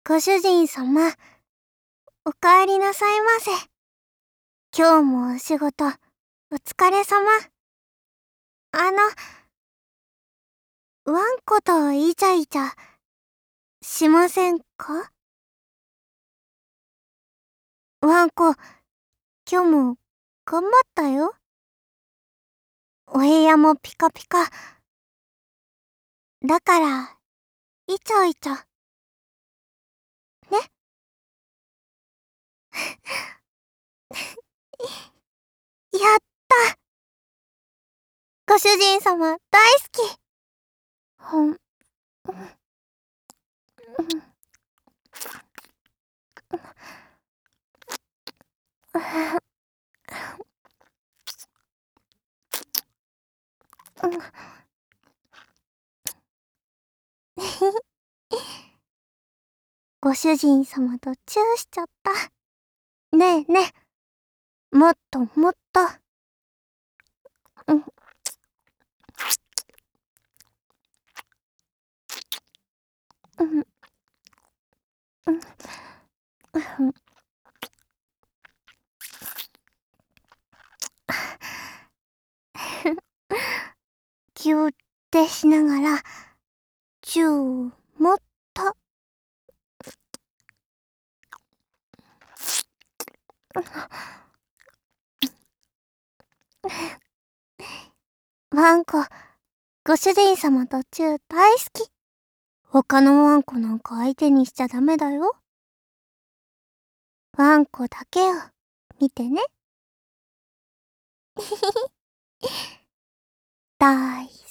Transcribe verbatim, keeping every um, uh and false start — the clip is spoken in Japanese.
ご主人様、お帰りなさいませ。今日もお仕事、お疲れ様。あの、ワンコとイチャイチャ、しませんか？ワンコ、今日も頑張ったよ。お部屋もピカピカ。だから、イチャイチャ。ね。やった！ご主人様大好き！ほん、ご主人様とチューしちゃった。ねえねえ、もっともっと。うん。うん。うん。うん。ぎゅってしながら、チューもっと。ワンコ、ご主人様とチュー大好き。他のワンコなんか相手にしちゃダメだよ。ワンコだけを見てね。大好き。